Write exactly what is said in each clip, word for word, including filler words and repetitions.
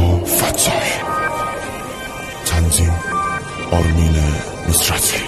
رضا فتاحی، تنظیم آرمین نصرتی.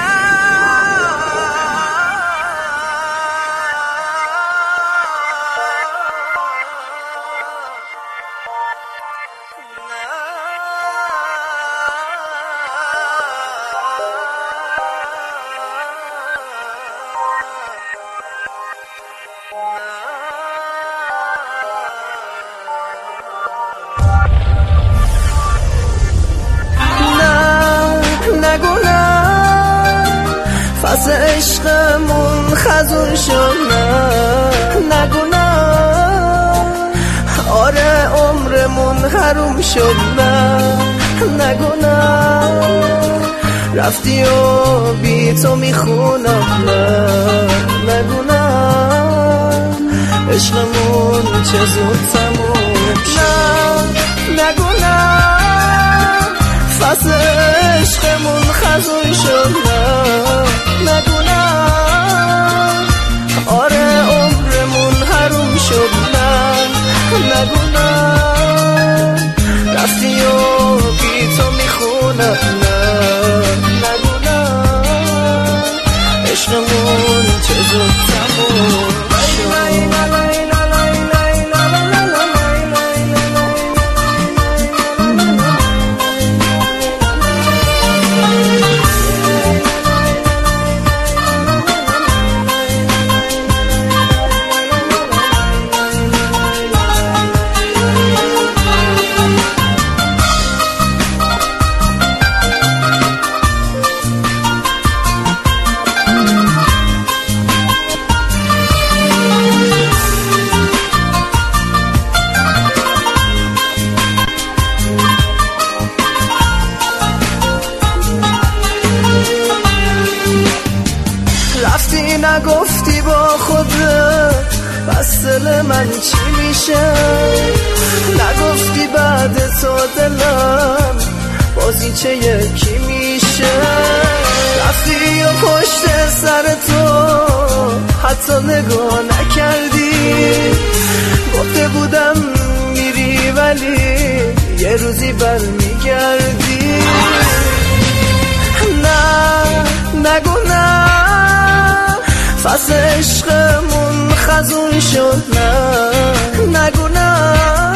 فصل عشقمون خزون شد، نه نگونا. آره عمرمون حروم شد، نه نگونا. رفتی و بی تو میخونم، نه نگونا. عشقمون چه زود تموم شد، نه نگونا. فصل عشقمون خزون شد، نه نگونا. آره عمرمون حروم شد، نه نگونا. رفتی و بی تو میخونم، نه نگونا. عشقمون چه زود تموم شد. نگفتی با خودت بس دل من چی میشه، نگفتی بعد تو دلم بازی چه یکی میشه. رفتی و پشت سر تو حتی نگاه نکردی، گفته بودم میری ولی یه روزی بر میگردی. نه نگو نه، فصل عشقمون خزون شد، نه نگو نه.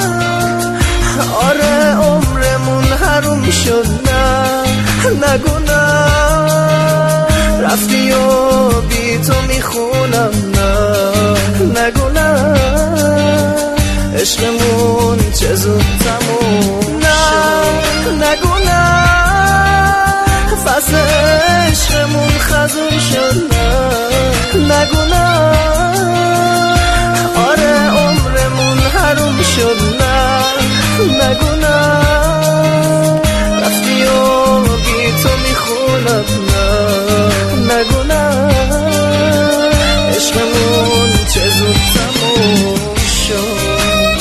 آره عمرمون حروم شد، نه نگو نه. رفتی و بی تو میخونم، نه نگو نه. عشقمون چه زود تموم شد، نه نگو نه. فصل عشقمون خزون شد، نه نگو نه. آره عمرمون حروم شد، نه نگو نه. رفتی و بی تو میخونم، نه نگو نه. عشقمون چه زود تموم شد.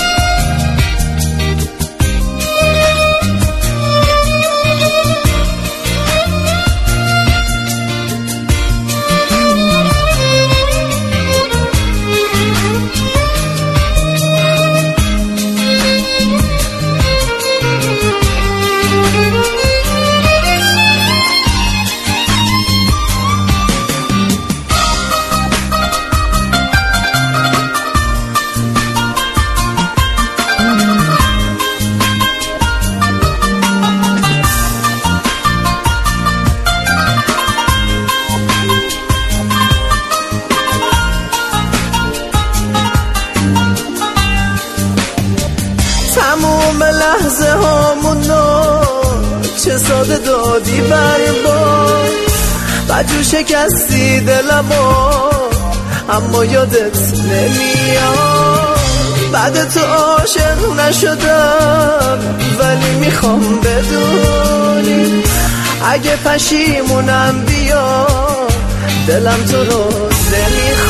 تموم لحظه هامونو چه ساده دادی برباد، بجو شکستی دلمو اما یادت نمیاد. بعد تو عاشق نشدم ولی میخوام بدونی، اگه پشیمونم بیا دلم تو رو نمیخواد.